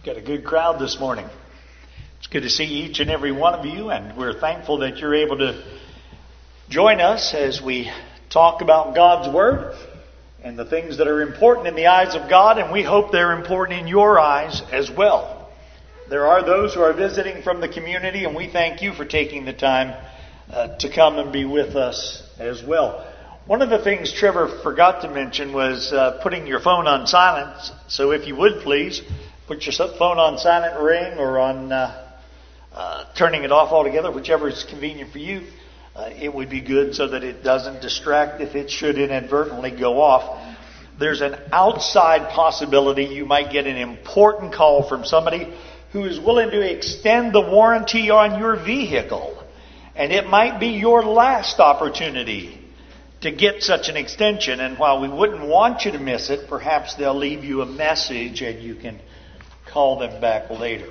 Got a good crowd this morning. It's good to see each and every one of you, and we're thankful that you're able to join us as we talk about God's Word and the things that are important in the eyes of God, and we hope they're important in your eyes as well. There are those who are visiting from the community, and we thank you for taking the time to come and be with us as well. One of the things Trevor forgot to mention was putting your phone on silent, so if you would please, put your phone on silent ring or on turning it off altogether, whichever is convenient for you. It would be good so that it doesn't distract if it should inadvertently go off. There's an outside possibility you might get an important call from somebody who is willing to extend the warranty on your vehicle. And it might be your last opportunity to get such an extension. And while we wouldn't want you to miss it, perhaps they'll leave you a message and you can call them back later.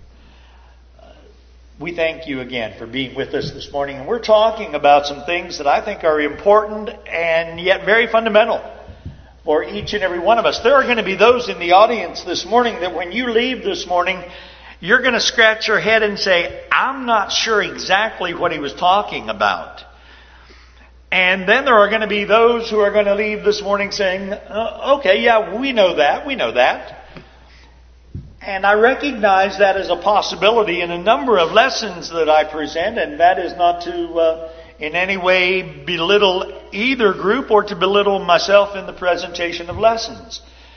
We thank you again for being with us this morning. And we're talking about some things that I think are important and yet very fundamental for each and every one of us. There are going to be those in the audience this morning that when you leave this morning, you're going to scratch your head and say, I'm not sure exactly what he was talking about. And then there are going to be those who are going to leave this morning saying, okay, yeah, we know that. And I recognize that as a possibility in a number of lessons that I present, and that is not to in any way belittle either group or to belittle myself in the presentation of lessons.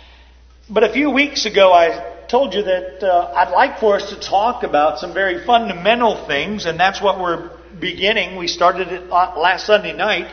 But a few weeks ago I told you that I'd like for us to talk about some very fundamental things, and that's what we're beginning. We started it last Sunday night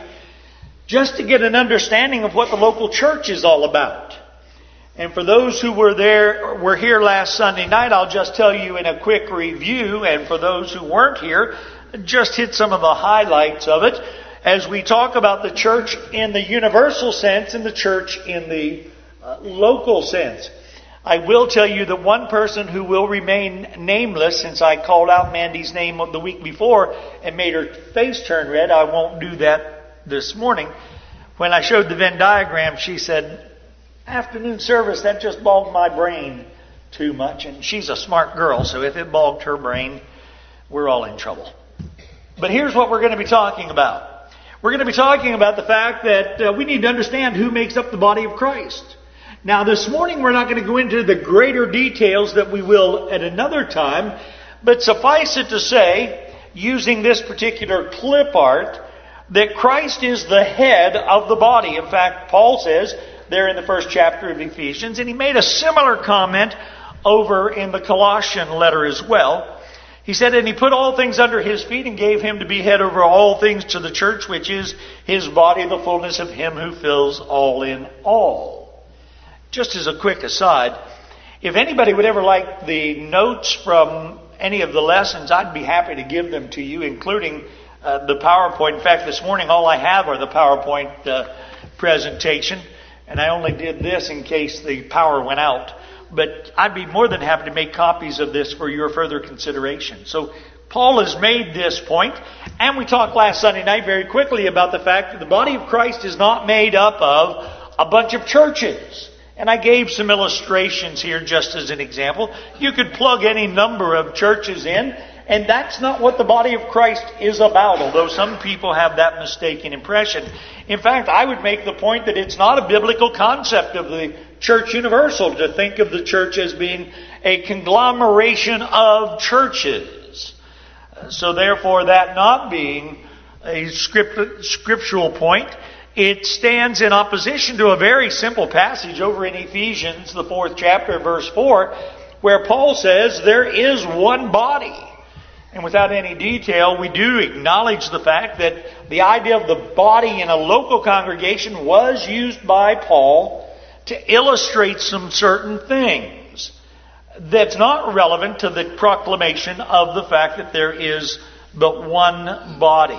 just to get an understanding of what the local church is all about. And for those who were here last Sunday night, I'll just tell you in a quick review. And for those who weren't here, just hit some of the highlights of it as we talk about the church in the universal sense and the church in the local sense. I will tell you that one person who will remain nameless, since I called out Mandy's name the week before and made her face turn red, I won't do that this morning. When I showed the Venn diagram, she said, afternoon service, that just bogged my brain too much. And she's a smart girl, so if it bogged her brain, we're all in trouble. But here's what we're going to be talking about. We're going to be talking about the fact that we need to understand who makes up the body of Christ. Now, this morning we're not going to go into the greater details that we will at another time, but suffice it to say, using this particular clip art, that Christ is the head of the body. In fact, Paul says there in the first chapter of Ephesians, and he made a similar comment over in the Colossian letter as well. He said, and he put all things under his feet and gave him to be head over all things to the church, which is his body, the fullness of him who fills all in all. Just as a quick aside, if anybody would ever like the notes from any of the lessons, I'd be happy to give them to you, including the PowerPoint. In fact, this morning all I have are the PowerPoint presentation. And I only did this in case the power went out. But I'd be more than happy to make copies of this for your further consideration. So Paul has made this point. And we talked last Sunday night very quickly about the fact that the body of Christ is not made up of a bunch of churches. And I gave some illustrations here just as an example. You could plug any number of churches in. And that's not what the body of Christ is about, although some people have that mistaken impression. In fact, I would make the point that it's not a biblical concept of the church universal to think of the church as being a conglomeration of churches. So therefore, that not being a scriptural point, it stands in opposition to a very simple passage over in Ephesians, the 4th chapter, verse 4, where Paul says there is one body. And without any detail, we do acknowledge the fact that the idea of the body in a local congregation was used by Paul to illustrate some certain things. That's not relevant to the proclamation of the fact that there is but one body.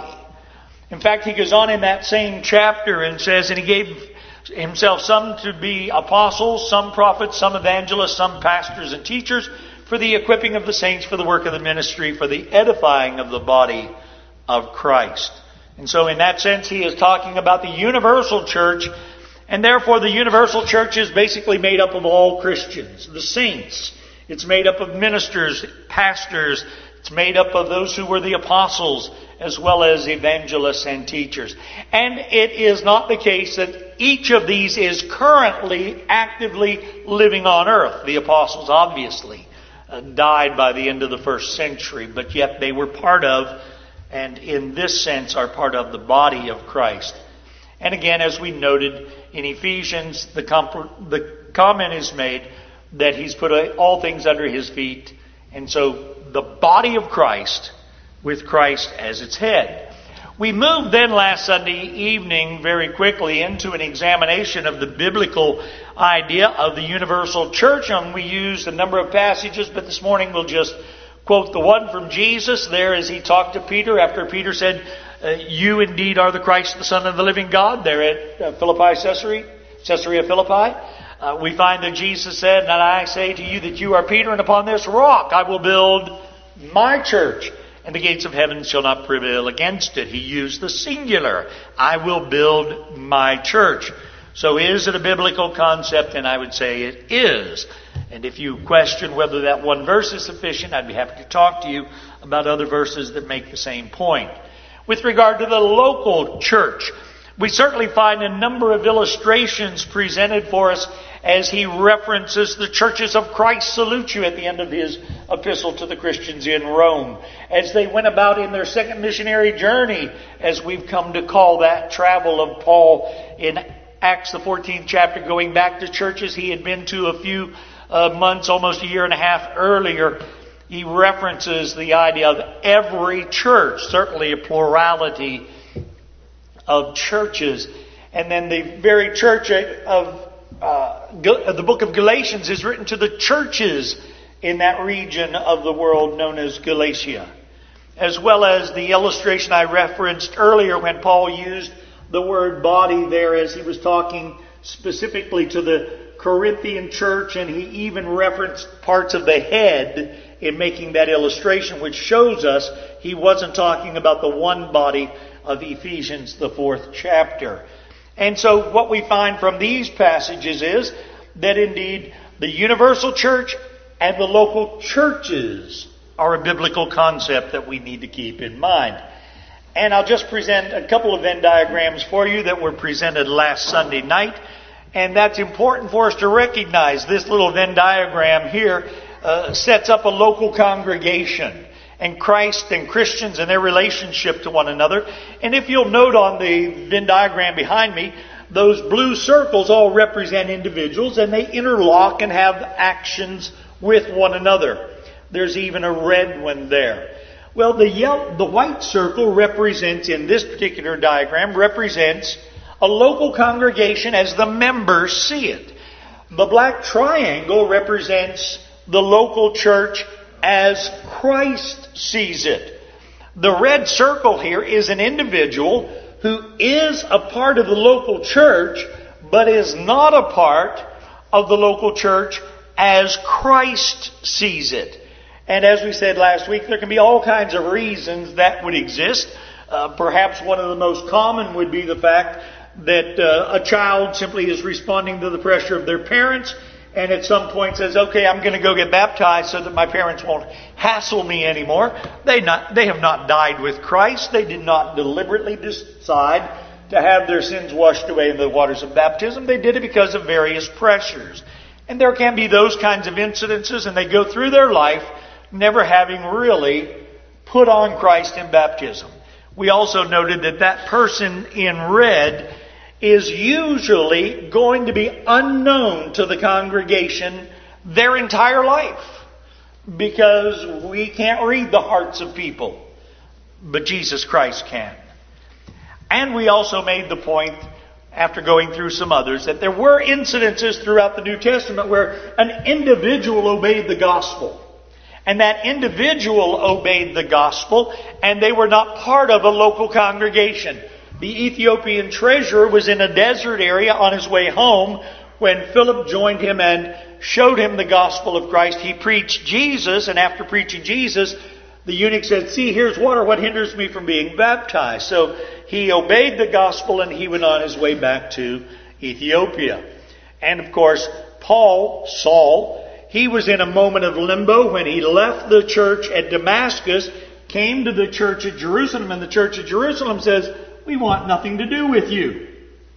In fact, he goes on in that same chapter and says, and he gave himself some to be apostles, some prophets, some evangelists, some pastors and teachers, for the equipping of the saints, for the work of the ministry, for the edifying of the body of Christ. And so in that sense, he is talking about the universal church, and therefore the universal church is basically made up of all Christians, the saints, It's made up of ministers, pastors. It's made up of those who were the apostles, as well as evangelists and teachers. And it is not the case that each of these is currently actively living on earth. The apostles obviously died by the end of the first century, but yet they were part of, and in this sense are part of, the body of Christ. And again, as we noted in Ephesians, the comment is made that He's put all things under His feet. And so the body of Christ, with Christ as its head. We moved then last Sunday evening very quickly into an examination of the biblical idea of the universal church, and we used a number of passages, but this morning we'll just quote the one from Jesus there as He talked to Peter after Peter said, "You indeed are the Christ, the Son of the living God," there at Caesarea Philippi. We find that Jesus said, "And I say to you that you are Peter, and upon this rock I will build my church, and the gates of heaven shall not prevail against it." He used the singular. I will build my church. So is it a biblical concept? And I would say it is. And if you question whether that one verse is sufficient, I'd be happy to talk to you about other verses that make the same point. With regard to the local church, we certainly find a number of illustrations presented for us as he references the churches of Christ salute you at the end of his epistle to the Christians in Rome. As they went about in their second missionary journey, as we've come to call that travel of Paul in Acts the 14th chapter, going back to churches he had been to a few months, almost a year and a half earlier, he references the idea of every church, certainly a plurality of churches. And then the very church of the book of Galatians is written to the churches in that region of the world known as Galatia. As well as the illustration I referenced earlier when Paul used the word body there as he was talking specifically to the Corinthian church, and he even referenced parts of the head in making that illustration, which shows us he wasn't talking about the one body of Ephesians, the 4th chapter. And so what we find from these passages is that indeed the universal church and the local churches are a biblical concept that we need to keep in mind. And I'll just present a couple of Venn diagrams for you that were presented last Sunday night. And that's important for us to recognize. This little Venn diagram here sets up a local congregation and Christ and Christians and their relationship to one another. And if you'll note on the Venn diagram behind me, those blue circles all represent individuals, and they interlock and have actions with one another. There's even a red one there. Well, the white circle represents, in this particular diagram, represents a local congregation as the members see it. The black triangle represents the local church as Christ sees it. The red circle here is an individual who is a part of the local church, but is not a part of the local church as Christ sees it. And as we said last week, there can be all kinds of reasons that would exist. Perhaps one of the most common would be the fact that a child simply is responding to the pressure of their parents, and at some point says, "Okay, I'm going to go get baptized so that my parents won't hassle me anymore." They have not died with Christ. They did not deliberately decide to have their sins washed away in the waters of baptism. They did it because of various pressures. And there can be those kinds of incidences, and they go through their life never having really put on Christ in baptism. We also noted that that person in red is usually going to be unknown to the congregation their entire life, because we can't read the hearts of people, but Jesus Christ can. And we also made the point, after going through some others, that there were incidences throughout the New Testament where an individual obeyed the gospel. And that individual obeyed the gospel, and they were not part of a local congregation. The Ethiopian treasurer was in a desert area on his way home when Philip joined him and showed him the gospel of Christ. He preached Jesus, and after preaching Jesus, the eunuch said, "See, here's water. What hinders me from being baptized?" So he obeyed the gospel, and he went on his way back to Ethiopia. And of course, Saul, He was in a moment of limbo when he left the church at Damascus, came to the church at Jerusalem, and the church at Jerusalem says, "We want nothing to do with you."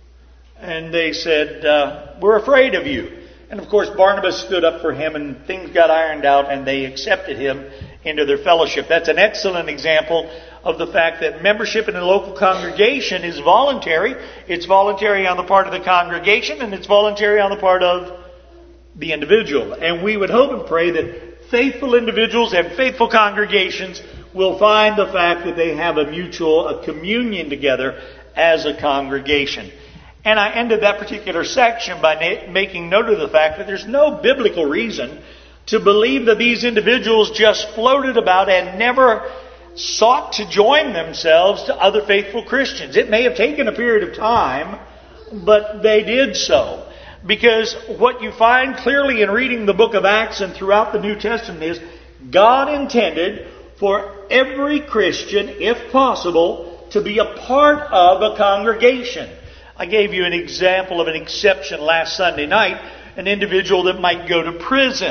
And they said, "We're afraid of you." And of course, Barnabas stood up for him, and things got ironed out, and they accepted him into their fellowship. That's an excellent example of the fact that membership in a local congregation is voluntary. It's voluntary on the part of the congregation, and it's voluntary on the part of the individual. And we would hope and pray that faithful individuals and faithful congregations will find the fact that they have a communion together as a congregation. And I ended that particular section by making note of the fact that there's no biblical reason to believe that these individuals just floated about and never sought to join themselves to other faithful Christians. It may have taken a period of time, but they did so. Because what you find clearly in reading the book of Acts and throughout the New Testament is God intended for every Christian, if possible, to be a part of a congregation. I gave you an example of an exception last Sunday night, an individual that might go to prison.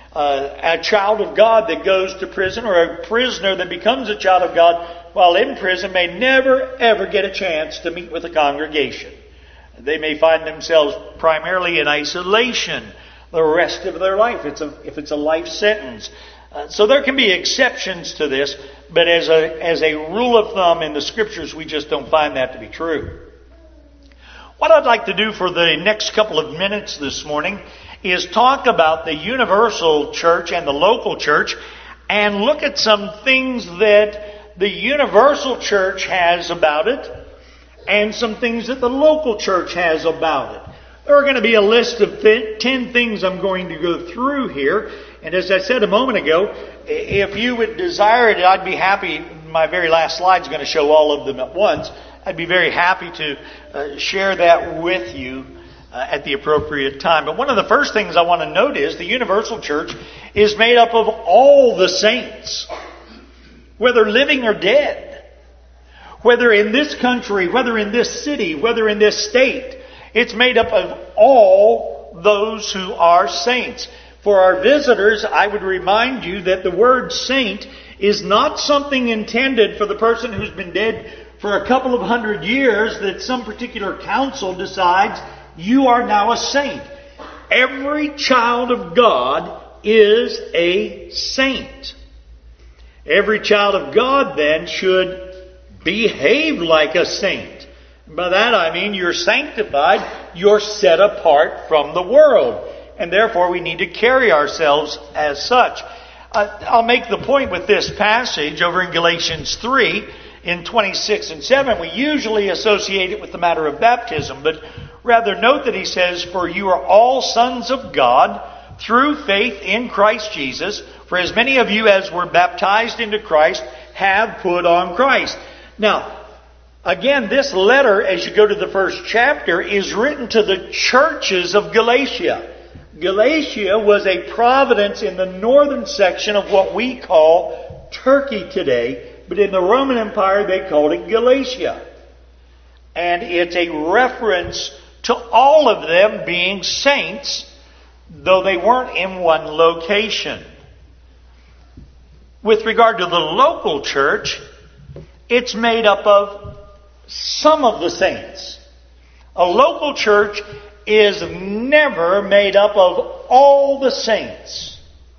A child of God that goes to prison, or a prisoner that becomes a child of God while in prison, may never ever get a chance to meet with a congregation. They may find themselves primarily in isolation the rest of their life, if it's a life sentence. So there can be exceptions to this, but as a rule of thumb in the Scriptures, we just don't find that to be true. What I'd like to do for the next couple of minutes this morning is talk about the universal church and the local church, and look at some things that the universal church has about it, and some things that the local church has about it. There are going to be a list of 10 things I'm going to go through here. And as I said a moment ago, if you would desire it, I'd be happy. My very last slide is going to show all of them at once. I'd be very happy to share that with you at the appropriate time. But one of the first things I want to note is the universal church is made up of all the saints, whether living or dead. Whether in this country, whether in this city, whether in this state, it's made up of all those who are saints. For our visitors, I would remind you that the word saint is not something intended for the person who's been dead for a couple of hundred years that some particular council decides you are now a saint. Every child of God is a saint. Every child of God then should behave like a saint. By that I mean you're sanctified, you're set apart from the world. And therefore we need to carry ourselves as such. I'll make the point with this passage over in Galatians 3 in 26 and 7. We usually associate it with the matter of baptism, but rather note that he says, "For you are all sons of God through faith in Christ Jesus. For as many of you as were baptized into Christ have put on Christ." Now, again, this letter, as you go to the first chapter, is written to the churches of Galatia. Galatia was a province in the northern section of what we call Turkey today, but in the Roman Empire they called it Galatia. And it's a reference to all of them being saints, though they weren't in one location. With regard to the local church, it's made up of some of the saints. A local church is never made up of all the saints.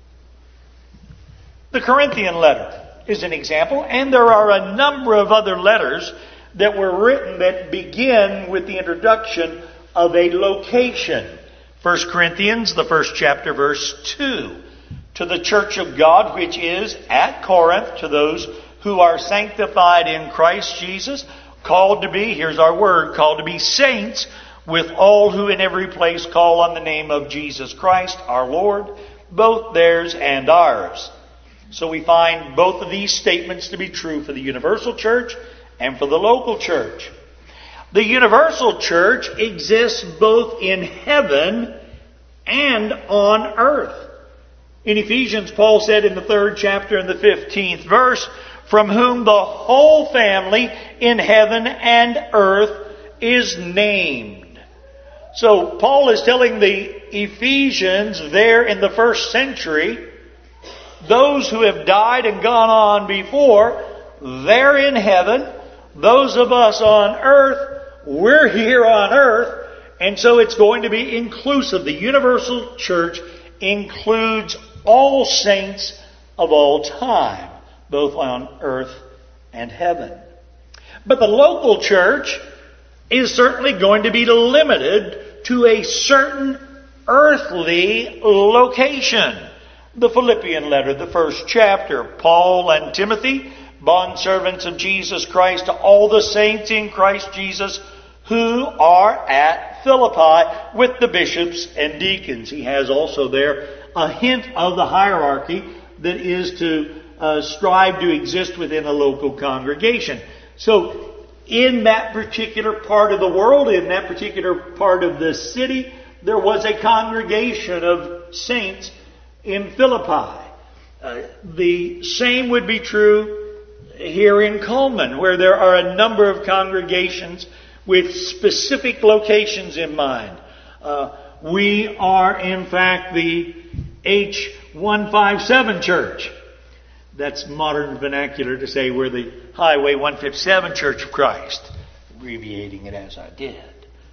The Corinthian letter is an example, and there are a number of other letters that were written that begin with the introduction of a location. 1 Corinthians, the first chapter, verse 2. To the church of God which is at Corinth, to those who are sanctified in Christ Jesus, called to be, here's our word, called to be saints, with all who in every place call on the name of Jesus Christ, our Lord, both theirs and ours. So we find both of these statements to be true for the universal church and for the local church. The universal church exists both in heaven and on earth. In Ephesians, Paul said in the 3rd chapter and the 15th verse, "From whom the whole family in heaven and earth is named." So Paul is telling the Ephesians there in the first century, those who have died and gone on before, they're in heaven. Those of us on earth, we're here on earth. And so it's going to be inclusive. The universal church includes all saints of all time, both on earth and heaven. But the local church is certainly going to be limited to a certain earthly location. The Philippian letter, the first chapter, Paul and Timothy, bondservants of Jesus Christ, to all the saints in Christ Jesus who are at Philippi with the bishops and deacons. He has also there a hint of the hierarchy that is to strive to exist within a local congregation. So, in that particular part of the world, in that particular part of the city, there was a congregation of saints in Philippi. The same would be true here in Coleman, where there are a number of congregations with specific locations in mind. We are, in fact, the H157 Church. That's modern vernacular to say we're the Highway 157 Church of Christ, abbreviating it as I did.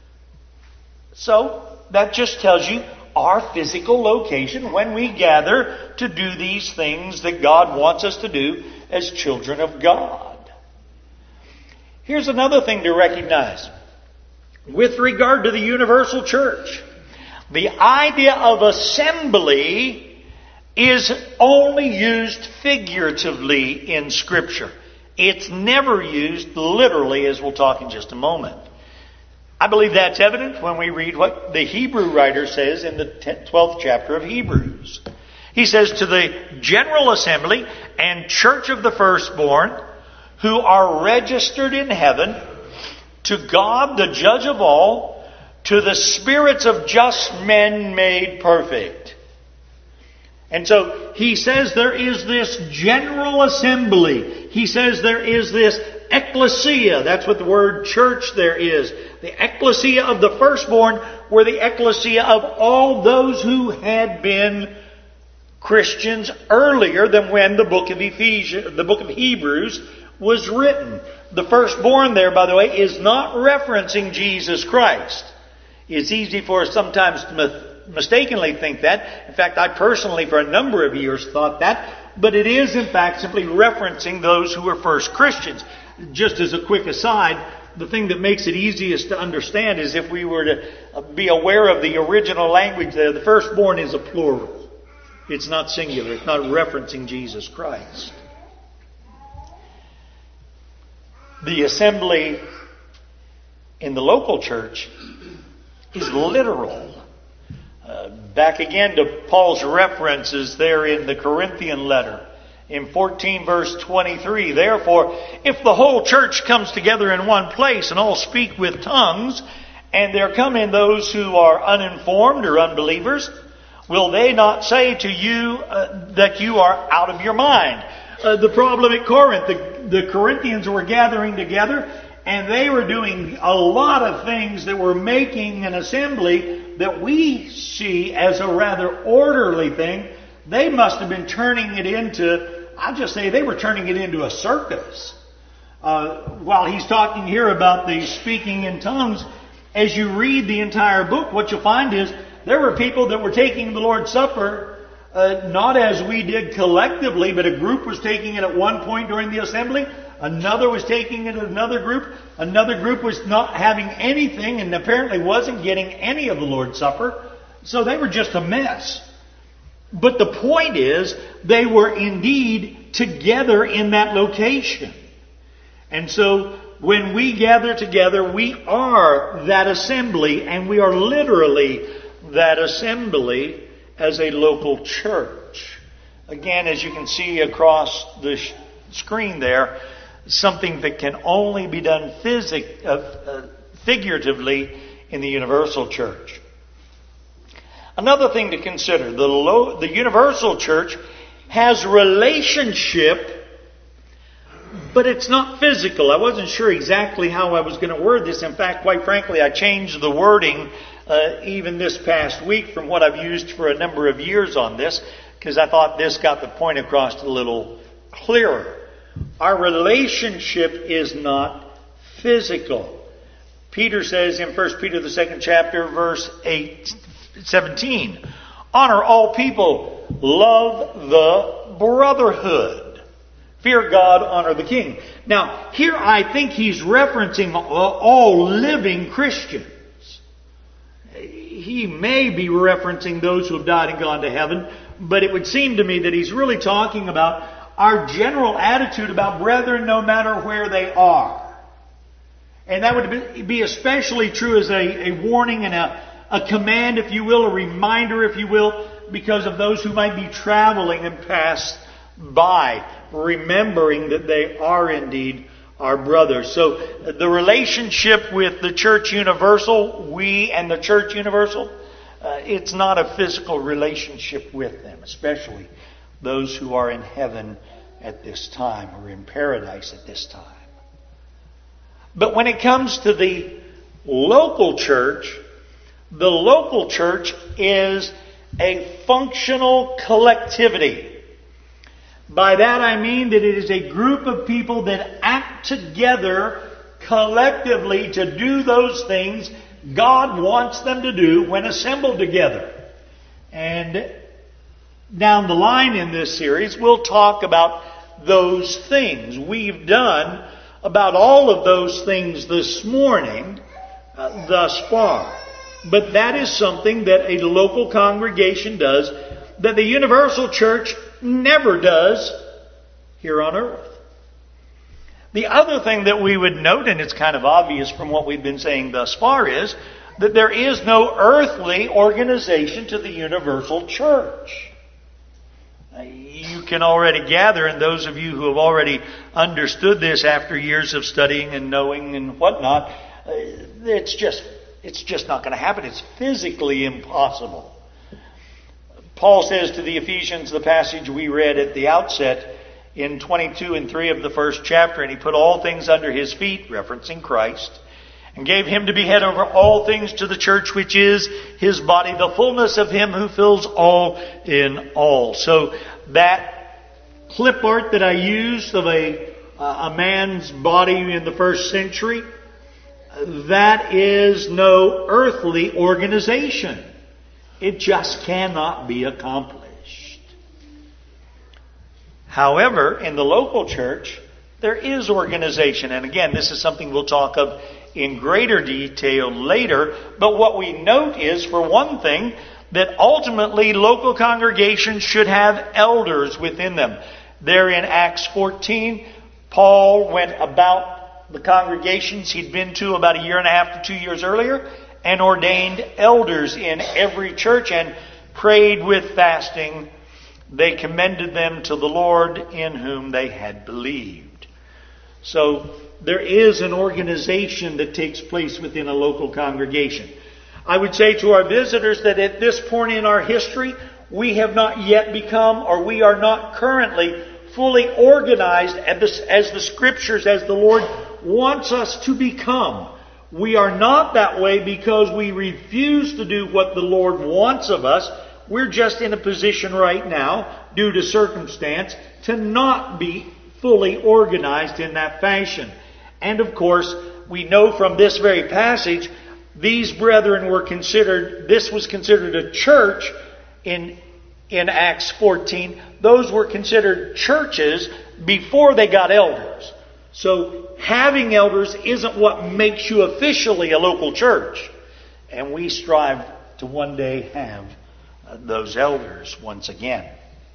So, that just tells you our physical location when we gather to do these things that God wants us to do as children of God. Here's another thing to recognize. With regard to the universal church, the idea of assembly is only used figuratively in Scripture. It's never used literally, as we'll talk in just a moment. I believe that's evident when we read what the Hebrew writer says in the 12th chapter of Hebrews. He says, to the general assembly and church of the firstborn, who are registered in heaven, to God the judge of all, to the spirits of just men made perfect. And so he says there is this general assembly. He says there is this ecclesia. That's what the word church there is. The ecclesia of the firstborn were the ecclesia of all those who had been Christians earlier than when the book of Hebrews was written. The firstborn there, by the way, is not referencing Jesus Christ. It's easy for us sometimes to mistakenly think that. In fact, I personally for a number of years thought that. But it is in fact simply referencing those who were first Christians. Just as a quick aside, the thing that makes it easiest to understand is if we were to be aware of the original language there, the firstborn is a plural. It's not singular. It's not referencing Jesus Christ. The assembly in the local church is literal. Back again to Paul's references there in the Corinthian letter. In 14 verse 23, therefore, if the whole church comes together in one place and all speak with tongues, and there come in those who are uninformed or unbelievers, will they not say to you that you are out of your mind? The problem at Corinth, the Corinthians were gathering together, and they were doing a lot of things that were making an assembly that we see as a rather orderly thing. They must have been turning it into, I'll just say they were turning it into a circus. While he's talking here about the speaking in tongues, as you read the entire book, what you'll find is there were people that were taking the Lord's Supper not as we did collectively, but a group was taking it at one point during the assembly. Another was taking it at another group. Another group was not having anything and apparently wasn't getting any of the Lord's Supper. So they were just a mess. But the point is, they were indeed together in that location. And so when we gather together, we are that assembly, and we are literally that assembly as a local church. Again, as you can see across the screen there, something that can only be done figuratively in the universal church. Another thing to consider, the universal church has relationship, but it's not physical. I wasn't sure exactly how I was going to word this. In fact, quite frankly, I changed the wording even this past week from what I've used for a number of years on this, because I thought this got the point across a little clearer. Our relationship is not physical. Peter says in 1 Peter the 2nd chapter, verse 17, honor all people, love the brotherhood, fear God, honor the king. Now, here I think he's referencing all living Christians. He may be referencing those who have died and gone to heaven, but it would seem to me that he's really talking about our general attitude about brethren no matter where they are. And that would be especially true as a warning and a command, if you will, a reminder, if you will, because of those who might be traveling and pass by, remembering that they are indeed our brothers. So the relationship with the Church Universal, we and the Church Universal, it's not a physical relationship with them, especially those who are in heaven at this time or in paradise at this time. But when it comes to the local church is a functional collectivity. By that I mean that it is a group of people that act together collectively to do those things God wants them to do when assembled together. And down the line in this series, we'll talk about those things. We've done about all of those things this morning thus far. But that is something that a local congregation does that the universal church never does here on earth. The other thing that we would note, and it's kind of obvious from what we've been saying thus far, is that there is no earthly organization to the universal church. You can already gather, and those of you who have already understood this after years of studying and knowing and whatnot, it's just not going to happen. It's physically impossible. Paul says to the Ephesians, the passage we read at the outset in 22 and 3 of the first chapter, and he put all things under his feet, referencing Christ, and gave him to be head over all things to the church, which is his body, the fullness of him who fills all in all. So that clip art that I used of a man's body in the first century, that is no earthly organization. It just cannot be accomplished. However, in the local church, there is organization. And again, this is something we'll talk of in greater detail later. But what we note is, for one thing, that ultimately local congregations should have elders within them. There in Acts 14, Paul went about the congregations he'd been to about 1.5 to 2 years earlier and ordained elders in every church and prayed with fasting. They commended them to the Lord in whom they had believed. So there is an organization that takes place within a local congregation. I would say to our visitors that at this point in our history, we have not yet become, or we are not currently fully organized as the Scriptures, as the Lord wants us to become. We are not that way because we refuse to do what the Lord wants of us. We're just in a position right now, due to circumstance, to not be fully organized in that fashion. And of course, we know from this very passage, these brethren were considered, this was considered a church in Acts 14. Those were considered churches before they got elders. So having elders isn't what makes you officially a local church. And we strive to one day have those elders once again.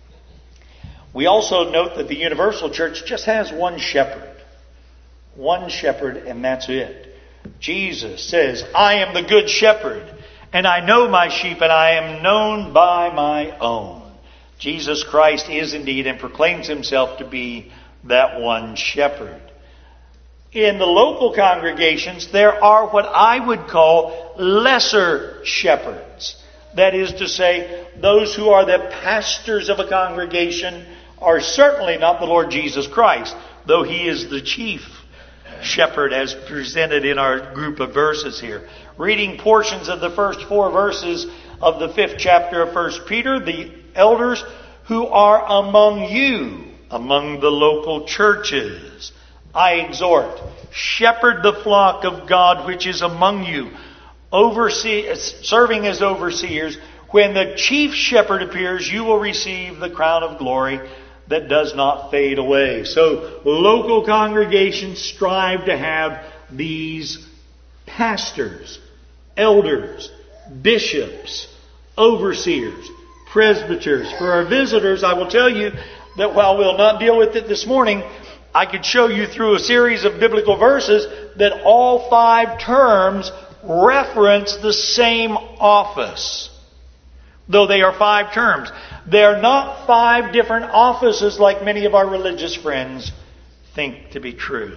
We also note that the universal church just has one shepherd. One shepherd, and that's it. Jesus says, I am the good shepherd, and I know my sheep, and I am known by my own. Jesus Christ is indeed and proclaims himself to be that one shepherd. In the local congregations, there are what I would call lesser shepherds. That is to say, those who are the pastors of a congregation are certainly not the Lord Jesus Christ, though he is the chief shepherd as presented in our group of verses here. Reading portions of the first 4 verses of the 5th chapter of 1 Peter, the elders who are among you, among the local churches, I exhort, shepherd the flock of God which is among you, serving as overseers. When the chief shepherd appears, you will receive the crown of glory that does not fade away. So local congregations strive to have these pastors, elders, bishops, overseers, presbyters. For our visitors, I will tell you that while we'll not deal with it this morning, I could show you through a series of biblical verses that all 5 terms reference the same office. Though they are 5 terms. They're not 5 different offices like many of our religious friends think to be true.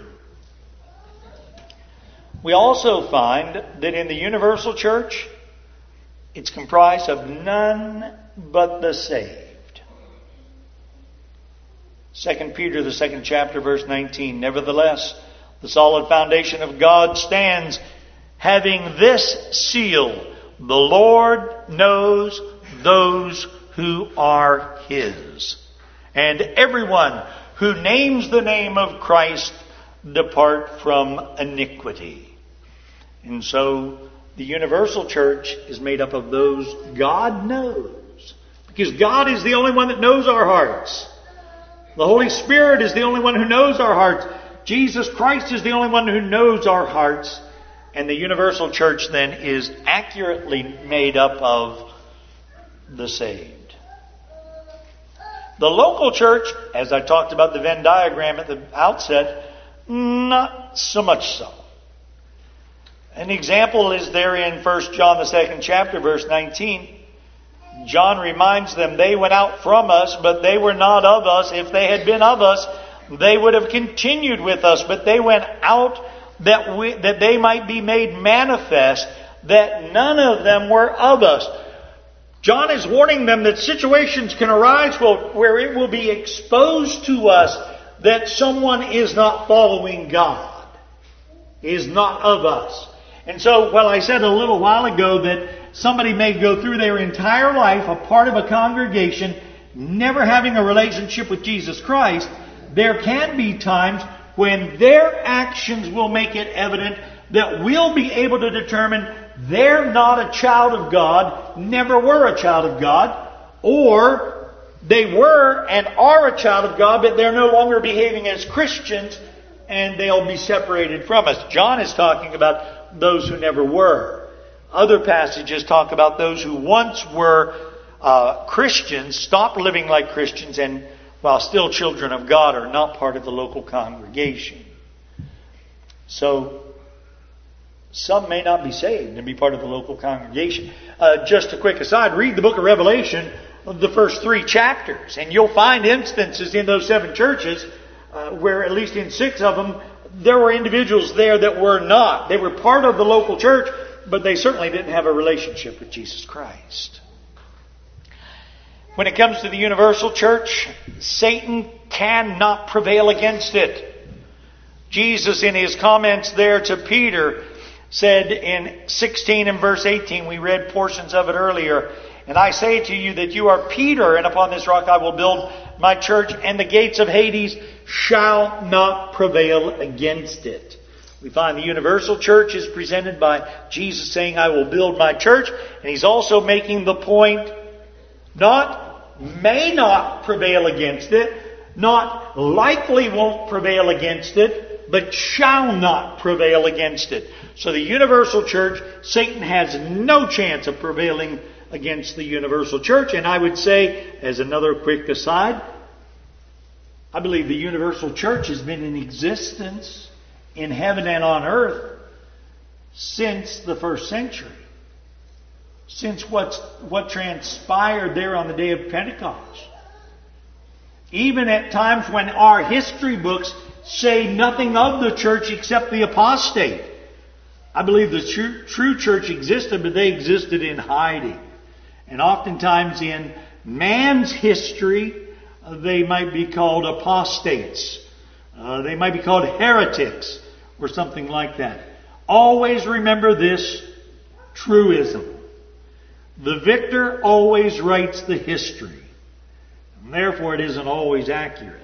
We also find that in the universal church, it's comprised of none but the saved. 2 Peter, the 2nd chapter, verse 19. Nevertheless, the solid foundation of God stands, having this seal: the Lord knows those who are His. And everyone who names the name of Christ depart from iniquity. And so the universal church is made up of those God knows. Because God is the only one that knows our hearts. The Holy Spirit is the only one who knows our hearts. Jesus Christ is the only one who knows our hearts. And the universal church then is accurately made up of the saved. The local church, as I talked about the Venn diagram at the outset, not so much so. An example is there in 1 John, the 2nd chapter, verse 19. John reminds them, they went out from us, but they were not of us. If they had been of us, they would have continued with us. But they went out that they might be made manifest, that none of them were of us. John is warning them that situations can arise where it will be exposed to us that someone is not following God, is not of us. And so, while I said a little while ago that somebody may go through their entire life a part of a congregation, never having a relationship with Jesus Christ, there can be times when their actions will make it evident that we'll be able to determine they're not a child of God, never were a child of God, or they were and are a child of God, but they're no longer behaving as Christians, and they'll be separated from us. John is talking about those who never were. Other passages talk about those who once were Christians, stopped living like Christians, and while still children of God, are not part of the local congregation. So, some may not be saved and be part of the local congregation. Just a quick aside, read the book of Revelation, the first 3 chapters, and you'll find instances in those 7 churches where, at least in 6 of them, there were individuals there that were not. They were part of the local church, but they certainly didn't have a relationship with Jesus Christ. When it comes to the universal church, Satan cannot prevail against it. Jesus, in His comments there to Peter, said in 16 and verse 18, we read portions of it earlier, and I say to you that you are Peter, and upon this rock I will build my church, and the gates of Hades shall not prevail against it. We find the universal church is presented by Jesus saying, I will build my church, and He's also making the point, not may not prevail against it, not likely won't prevail against it, but shall not prevail against it. So the universal church, Satan has no chance of prevailing against the universal church. And I would say, as another quick aside, I believe the universal church has been in existence in heaven and on earth since the 1st century. Since what transpired there on the day of Pentecost. Even at times when our history books say nothing of the church except the apostate. I believe the true church existed, but they existed in hiding. And oftentimes in man's history, they might be called apostates. They might be called heretics. or something like that. Always remember this truism. The victor always writes the history, and therefore it isn't always accurate.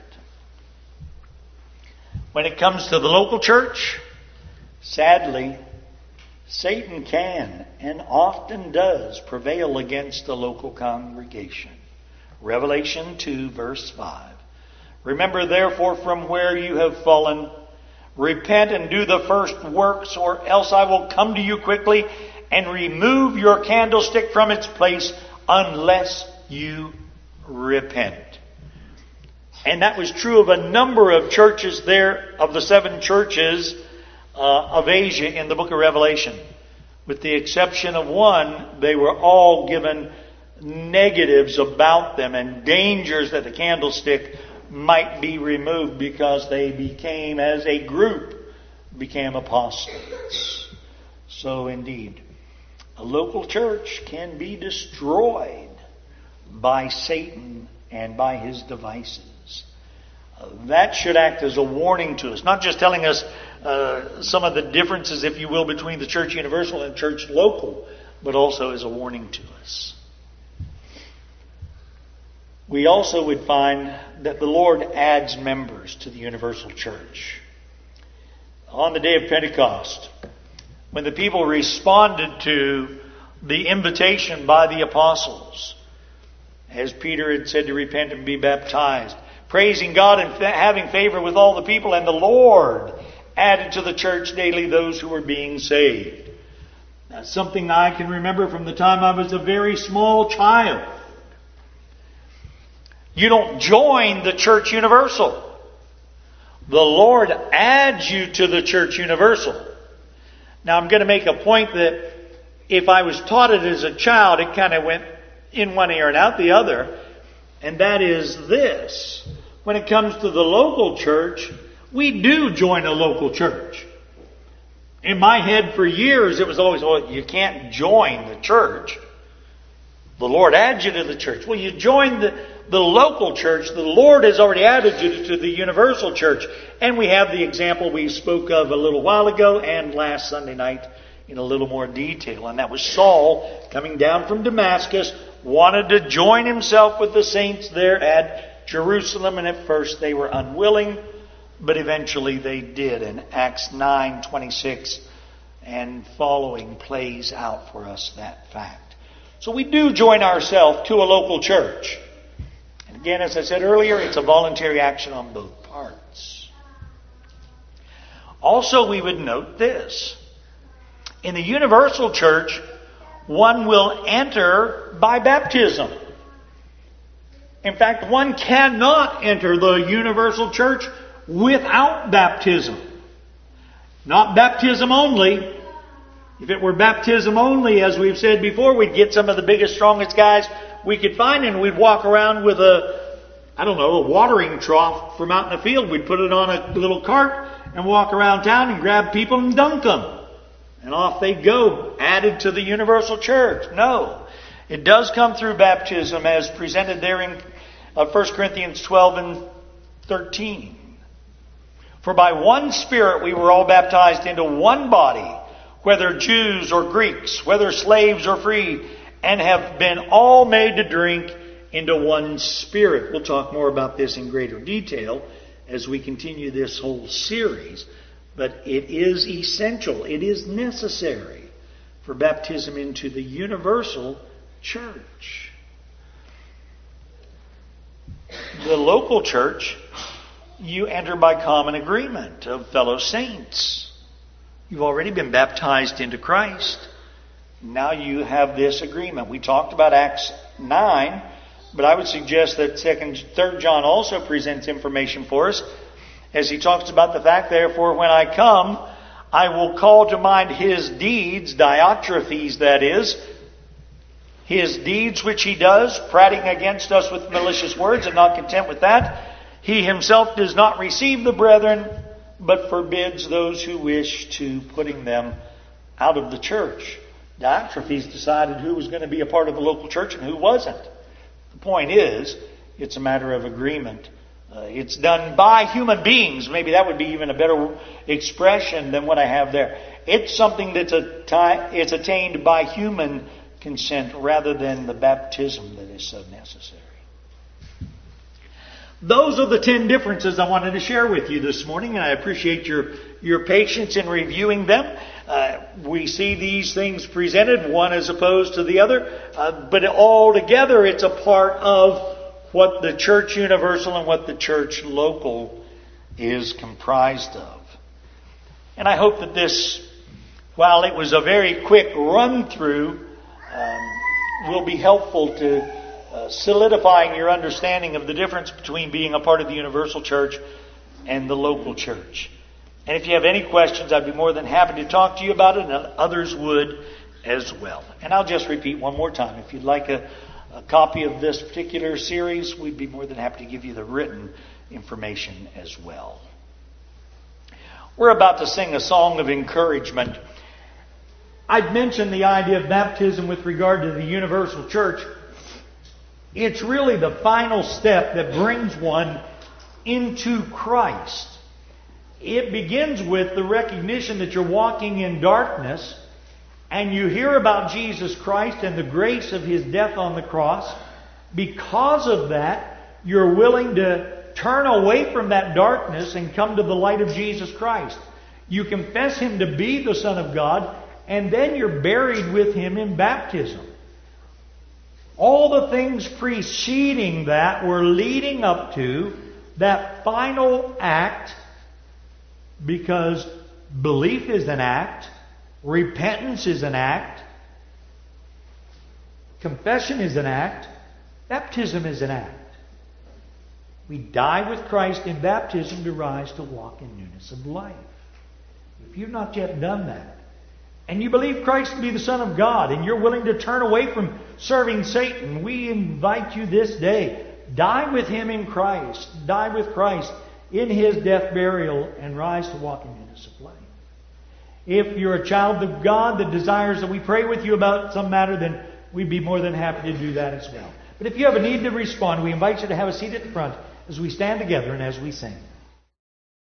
When it comes to the local church, sadly, Satan can and often does prevail against the local congregation. Revelation 2, verse 5. Remember therefore from where you have fallen, repent and do the first works, or else I will come to you quickly and remove your candlestick from its place unless you repent. And that was true of a number of churches there, of the 7 churches of Asia in the book of Revelation. With the exception of one, they were all given negatives about them and dangers that the candlestick might be removed because they became, as a group, became apostates. So indeed, a local church can be destroyed by Satan and by his devices. That should act as a warning to us, not just telling us some of the differences, if you will, between the church universal and church local, but also as a warning to us. We also would find that the Lord adds members to the universal church. On the day of Pentecost, when the people responded to the invitation by the apostles, as Peter had said to repent and be baptized, praising God and having favor with all the people, and the Lord added to the church daily those who were being saved. That's something I can remember from the time I was a very small child. You don't join the church universal. The Lord adds you to the church universal. Now I'm going to make a point that if I was taught it as a child, it kind of went in one ear and out the other. And that is this. When it comes to the local church, we do join a local church. In my head for years, it was always, well, you can't join the church. The Lord adds you to the church. Well, you join the local church. The Lord has already added you to the universal church. And we have the example we spoke of a little while ago and last Sunday night in a little more detail. And that was Saul coming down from Damascus, wanted to join himself with the saints there at Jerusalem. And at first they were unwilling, but eventually they did. And Acts 9:26 and following plays out for us that fact. So we do join ourselves to a local church. And again, as I said earlier, it's a voluntary action on both parts. Also, we would note this. In the universal church, one will enter by baptism. In fact, one cannot enter the universal church without baptism. Not baptism only. If it were baptism only, as we've said before, we'd get some of the biggest, strongest guys we could find, and we'd walk around with a watering trough from out in the field. We'd put it on a little cart and walk around town and grab people and dunk them. And off they'd go, added to the universal church. No. It does come through baptism as presented there in 1 Corinthians 12 and 13. For by one Spirit we were all baptized into one body, whether Jews or Greeks, whether slaves or free, and have been all made to drink into one Spirit. We'll talk more about this in greater detail as we continue this whole series. But it is essential, it is necessary for baptism into the universal church. The local church, you enter by common agreement of fellow saints. You've already been baptized into Christ. Now you have this agreement. We talked about Acts 9, but I would suggest that 3 John also presents information for us as he talks about the fact, therefore, when I come, I will call to mind his deeds, Diotrephes that is, his deeds which he does, prating against us with malicious words, and not content with that, he himself does not receive the brethren, but forbids those who wish to, putting them out of the church. Diotrephes decided who was going to be a part of the local church and who wasn't. The point is, it's a matter of agreement It's done by human beings. Maybe that would be even a better expression than what I have there. It's something that's it's attained by human consent rather than the baptism that is so necessary. Those are the 10 differences I wanted to share with you this morning, and I appreciate your patience in reviewing them. We see these things presented, one as opposed to the other, but all together it's a part of what the church universal and what the church local is comprised of. And I hope that this, while it was a very quick run-through, will be helpful to solidifying your understanding of the difference between being a part of the universal church and the local church. And if you have any questions, I'd be more than happy to talk to you about it, and others would as well. And I'll just repeat one more time. If you'd like a copy of this particular series, we'd be more than happy to give you the written information as well. We're about to sing a song of encouragement. I'd mentioned the idea of baptism with regard to the universal church. It's really the final step that brings one into Christ. It begins with the recognition that you're walking in darkness and you hear about Jesus Christ and the grace of His death on the cross. Because of that, you're willing to turn away from that darkness and come to the light of Jesus Christ. You confess Him to be the Son of God, and then you're buried with Him in baptism. All the things preceding that were leading up to that final act, because belief is an act, repentance is an act, confession is an act, baptism is an act. We die with Christ in baptism to rise to walk in newness of life. If you've not yet done that, and you believe Christ to be the Son of God, and you're willing to turn away from serving Satan, we invite you this day, die with Him in Christ. Die with Christ in His death, burial, and rise to walk in newness of life. If you're a child of God that desires that we pray with you about some matter, then we'd be more than happy to do that as well. But if you have a need to respond, we invite you to have a seat at the front as we stand together and as we sing.